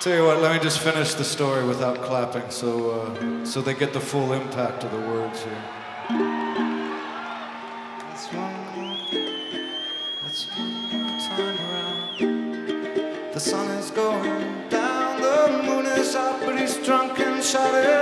Tell you what, let me just finish the story without clapping so they get the full impact of the words here. That's one more time around. The sun is going down, the moon is out, but he's drunk and shouting.